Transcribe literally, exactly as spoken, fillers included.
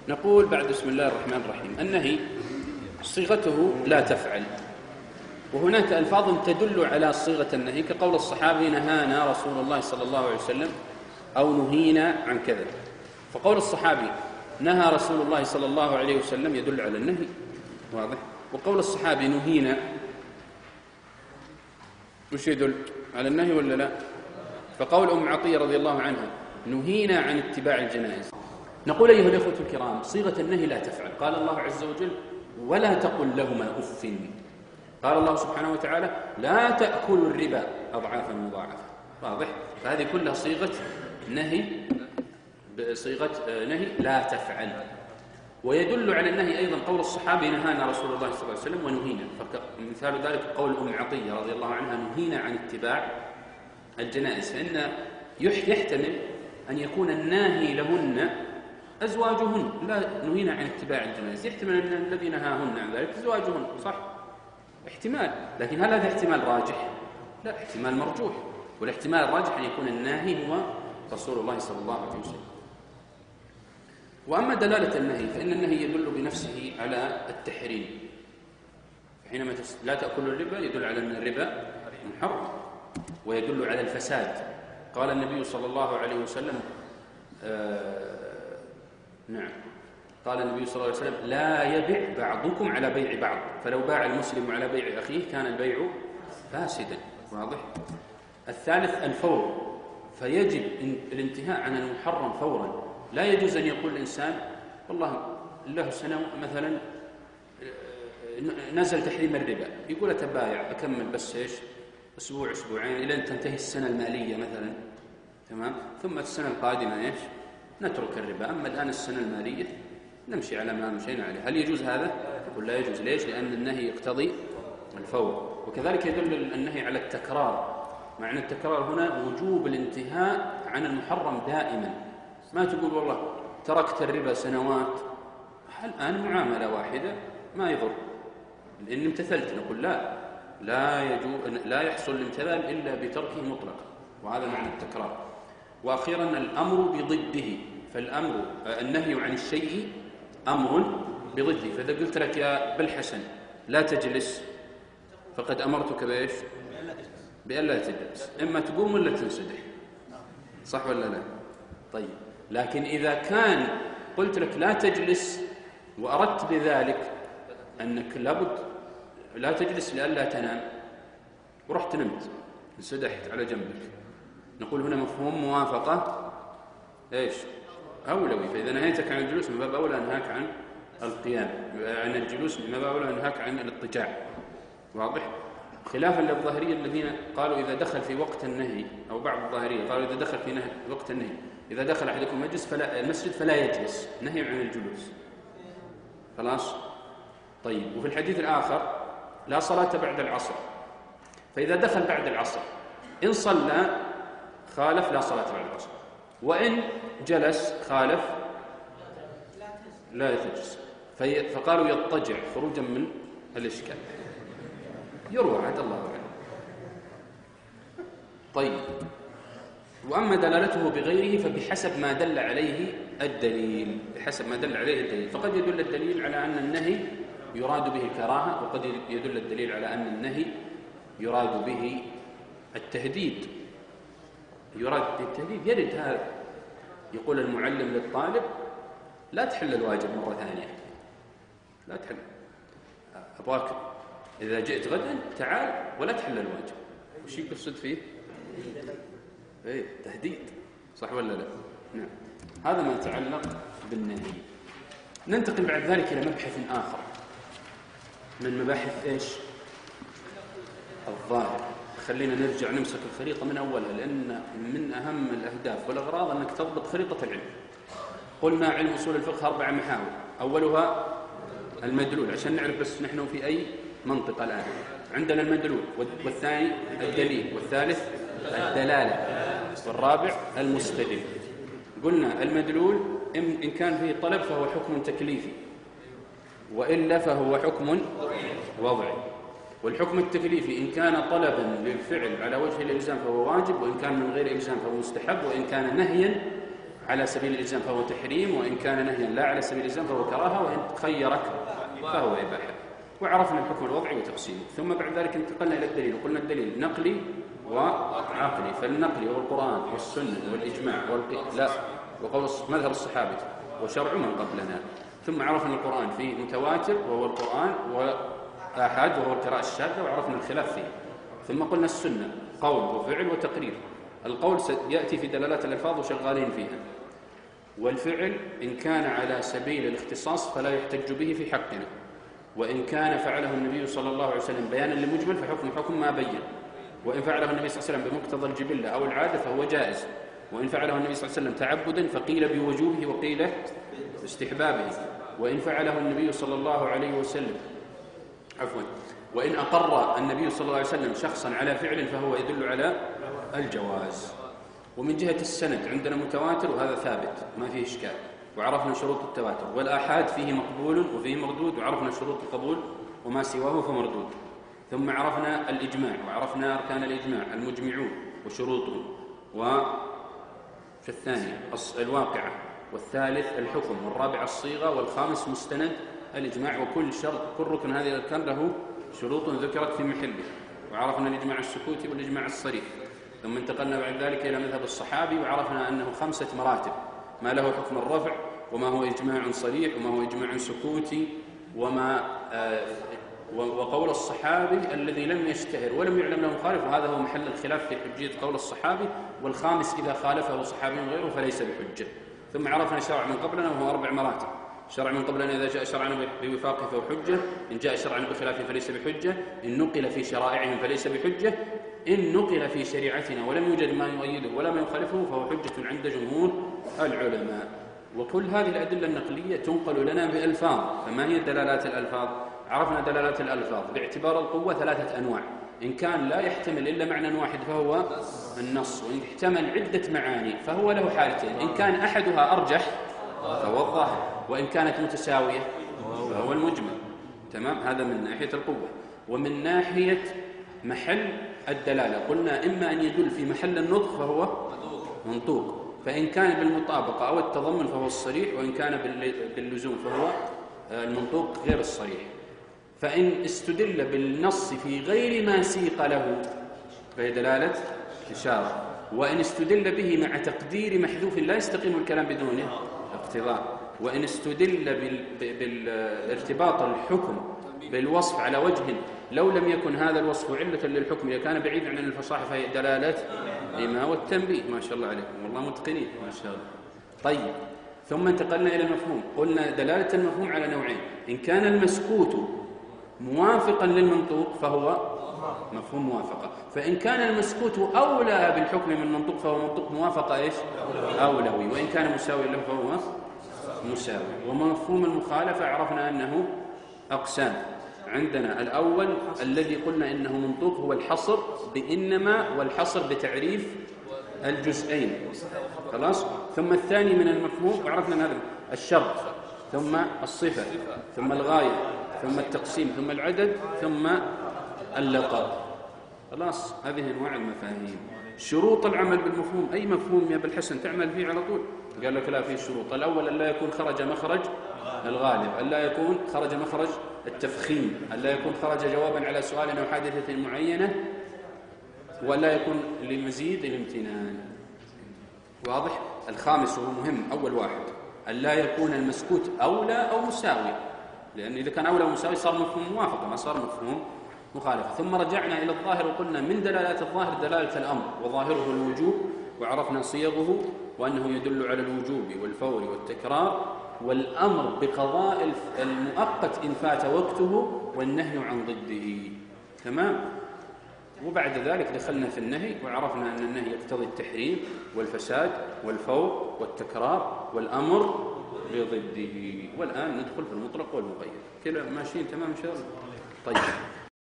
نقول بعد بسم الله الرحمن الرحيم النهي صيغته لا تفعل، وهناك ألفاظ تدل على صيغة النهي كقول الصحابي نهانا رسول الله صلى الله عليه وسلم أو نهينا عن كذا. فقول الصحابي نهى رسول الله صلى الله عليه وسلم يدل على النهي، واضح؟ وقول الصحابي نهينا وش يدل على النهي ولا لا؟ فقول أم عطية رضي الله عنها نهينا عن اتباع الجنائز. نقول أيها الأخوة الكرام صيغة النهي لا تفعل. قال الله عز وجل ولا تقل لهما أف. قال الله سبحانه وتعالى لا تأكلوا الربا أضعافا مضاعفة، واضح؟ فهذه كلها صيغة نهي، صيغة نهي لا تفعل. ويدل على النهي أيضا قول الصحابي نهانا رسول الله صلى الله عليه وسلم ونهينا. فمثال ذلك قول أم عطية رضي الله عنها نهينا عن اتباع الجنائز، فإن يحتمل أن يكون الناهي لهن أزواجهن، لا نهينا عن اتباع الجنائز، يحتمل أن الذي نهاهن عن ذلك أزواجهن، صح؟ احتمال، لكن هل هذا احتمال راجح؟ لا، احتمال مرجوح، والاحتمال الراجح أن يكون الناهي هو رسول الله صلى الله عليه وسلم. وأما دلالة النهي فإن النهي يدل بنفسه على التحريم، حينما لا تأكلوا الربا يدل على أن الربا محرم، ويدل على الفساد. قال النبي صلى الله عليه وسلم آه نعم قال النبي صلى الله عليه وسلم لا يبيع بعضكم على بيع بعض، فلو باع المسلم على بيع أخيه كان البيع فاسدا، واضح؟ الثالث الفور، فيجب الانتهاء عن المحرم فورا. لا يجوز أن يقول الإنسان والله له سنة مثلا نزل تحريم الربا، يقول أتبايع أكمل بس إيش أسبوع أسبوعين إلى أن تنتهي السنة المالية مثلا، تمام؟ ثم السنة القادمة إيش نترك الربا، أما الآن السنة المالية نمشي على ما مشينا عليه. هل يجوز هذا؟ يقول لا يجوز. ليش؟ لأن النهي يقتضي الفور. وكذلك يدل النهي على التكرار، معنى التكرار هنا وجوب الانتهاء عن المحرم دائما. ما تقول والله تركت الربا سنوات الآن معاملة واحدة ما يضر لأن امتثلت، نقول لا، لا يجوز، لا يحصل الامتثال إلا بتركه مطلقا، وهذا معنى التكرار. وأخيرا الأمر بضده، فالأمر النهي عن الشيء أمر بضده. فإذا قلت لك يا بالحسن لا تجلس فقد أمرتك بإيش؟ بأن لا تجلس، إما تقوم ولا تنسدح، صح ولا لا؟ طيب، لكن إذا كان قلت لك لا تجلس وأردت بذلك أنك لابد لا تجلس لئلا تنام ورحت نمت انسدحت على جنبك، نقول هنا مفهوم موافقة إيش؟ أولوي. فإذا نهيتك عن الجلوس من باب أولى أنهاك عن القيام، عن الجلوس من باب أولى أنهاك عن الاضطجاع، واضح؟ خلافا للظاهرية الذين قالوا إذا دخل في وقت النهي، أو بعض الظاهرية قالوا إذا دخل في نهي وقت النهي إذا دخل أحدكم مجلس فلا المسجد فلا يجلس، نهي عن الجلوس، خلاص؟ طيب، وفي الحديث الآخر لا صلاة بعد العصر، فإذا دخل بعد العصر إن صلى خالف لا صلاة بعد العصر، وإن جلس خالف لا يجلس. فقالوا يضطجع خروجا من الإشكال، يروى عاد الله أعلم. طيب، وأما دلالته بغيره فبحسب ما دل عليه الدليل، بحسب ما دل عليه الدليل. فقد يدل الدليل على أن النهي يراد به الكراهة، وقد يدل الدليل على أن النهي يراد به التهديد، يراد به التهديد. يرد هذا، يقول المعلم للطالب لا تحل الواجب مرة ثانية، لا تحل، أبغاك إذا جئت غدا تعال ولا تحل الواجب. وش يقصد فيه؟ ايه، تهديد، صح ولا لا؟ نعم. هذا ما يتعلق بالنهي. ننتقل بعد ذلك إلى مبحث آخر من مباحث إيش؟ الظاهر. خلينا نرجع نمسك الخريطة من أولها، لأن من أهم الأهداف والأغراض أنك تضبط خريطة العلم. قلنا علم أصول الفقه أربع محاور، أولها المدلول، عشان نعرف بس نحن في أي منطقة الآن. عندنا المدلول، والثاني الدليل، والثالث الدلالة، والرابع المستدل. قلنا المدلول إن كان فيه طلب فهو حكم تكليفي، وإلا فهو حكم وضعي. والحكم التكليفي إن كان طلبا للفعل على وجه الإلزام فهو واجب، وإن كان من غير إلزام فهو مستحب، وإن كان نهيا على سبيل الإلزام فهو تحريم، وإن كان نهيا لا على سبيل الإلزام فهو كراهة، وإن خيرك فهو إباحة. وعرفنا الحكم الوضعي وتقسيمه. ثم بعد ذلك انتقلنا إلى الدليل، وقلنا الدليل نقلي وعقلي. فالنقلي هو القرآن والسنة والإجماع والقياس لا وقول مذهب الصحابة وشرع من قبلنا. ثم عرفنا القرآن فيه متواتر وهو القرآن، وآحاد وهو القراءة الشاذة، وعرفنا الخلاف فيه. ثم قلنا السنة قول وفعل وتقرير. القول يأتي في دلالات الألفاظ وشغالين فيها، والفعل إن كان على سبيل الاختصاص فلا يحتج به في حقنا، وإن كان فعله النبي صلى الله عليه وسلم بيانا لمجمل فحكم حكم ما بين، وإن فعله النبي صلى الله عليه وسلم بمقتضى الجبلة أو العادة فهو جائز، وإن فعله النبي صلى الله عليه وسلم تعبدا فقيل بوجوبه وقيل باستحبابه، وإن فعله النبي صلى الله عليه وسلم عفوا وإن أقر النبي صلى الله عليه وسلم شخصا على فعل فهو يدل على الجواز. ومن جهة السند عندنا متواتر وهذا ثابت ما فيه إشكال، وعرفنا شروط التواتر، والآحاد فيه مقبول وفيه مردود، وعرفنا شروط القبول وما سواه فمردود. ثم عرفنا الإجماع، وعرفنا أركان الإجماع المجمعون وشروطهم، وفي الثانية الواقعة، والثالث الحكم، والرابع الصيغة، والخامس مستند الإجماع. وكل شرط كل ركن هذه الأركان له شروط ذكرت في محله. وعرفنا الإجماع السكوتي والإجماع الصريح. ثم انتقلنا بعد ذلك إلى مذهب الصحابي، وعرفنا أنه خمسة مراتب: ما له حكم الرفع، وما هو إجماع صريح، وما هو إجماع سكوتي، وما آه وقول الصحابي الذي لم يشتهر ولم يعلم له مخالف، وهذا هو محل الخلاف في حجية قول الصحابي. والخامس إذا خالفه صحابي غيره فليس بحجة. ثم عرفنا شرع من قبلنا وهو أربع مراتب: شرع من قبلنا إذا جاء شرعنا بوفاقه فهو حجة، إن جاء شرعنا بخلافه فليس بحجة، إن نقل في شرائعهم فليس بحجة، إن نقل في شريعتنا ولم يوجد ما يؤيده ولا ما يخالفه فهو حجة عند جمهور العلماء. وكل هذه الأدلة النقلية تنقل لنا بألفاظ. فما هي دلالات الألفاظ؟ عرفنا دلالات الألفاظ باعتبار القوة ثلاثة أنواع: إن كان لا يحتمل إلا معنى واحد فهو النص، وإن احتمل عدة معاني فهو له حالتين: إن كان أحدها أرجح فهو الظاهر، وإن كانت متساوية فهو المجمل. تمام؟ هذا من ناحية القوة. ومن ناحية محل الدلالة قلنا إما أن يدل في محل النطق فهو منطوق، فإن كان بالمطابقة أو التضمن فهو الصريح، وإن كان باللزوم فهو المنطوق غير الصريح. فإن استدل بالنص في غير ما سيق له فهي دلالة إشارة، وإن استدل به مع تقدير محذوف لا يستقيم الكلام بدونه اقتضاء، وإن استدل بالارتباط الحكم بالوصف على وجه لو لم يكن هذا الوصف علة للحكم إذا كان بعيد عن الفصاحة فهي دلالة إما والتنبيه. ما شاء الله عليكم، والله متقنين ما شاء الله. طيب، ثم انتقلنا إلى المفهوم. قلنا دلالة المفهوم على نوعين: إن كان المسكوت موافقا للمنطوق فهو مفهوم موافقة، فإن كان المسكوت أولى بالحكم من المنطوق فهو منطوق موافقة إيش؟ أولوي، وإن كان مساوي له فهو مساوي. ومفهوم المخالفة عرفنا أنه أقسام. عندنا الأول الذي قلنا إنه منطوق هو الحصر بإنما، والحصر بتعريف الجزئين. خلاص. ثم الثاني من المفهوم وعرفنا هذا الشرط، ثم الصفة، ثم الغاية، ثم التقسيم، ثم العدد، ثم اللقب. خلاص، هذه أنواع المفاهيم. شروط العمل بالمفهوم: أي مفهوم يا أبا الحسن تعمل فيه على طول؟ قال لك لا، فيه شروط. الأول ألا يكون خرج مخرج الغالب، ألا يكون خرج مخرج التفخيم، ألا يكون خرج جوابا على سؤال أو حادثة معينة، ولا يكون لمزيد الامتنان. واضح؟ الخامس وهو مهم، أول واحد: ألا يكون المسكوت أولى أو مساوي، لأن إذا كان أولى ومساوي صار مفهوم موافقة ما صار مفهوم مخالفة. ثم رجعنا إلى الظاهر وقلنا من دلالات الظاهر دلالة الأمر، وظاهره الوجوب، وعرفنا صيغه وأنه يدل على الوجوب والفور والتكرار، والأمر بقضاء المؤقت إن فات وقته، والنهي عن ضده. تمام؟ وبعد ذلك دخلنا في النهي، وعرفنا أن النهي يقتضي التحريم والفساد والفور والتكرار والأمر بضده. والآن ندخل في المطلق والمقيد. كده ماشيين تمام إن شاء الله؟ طيب.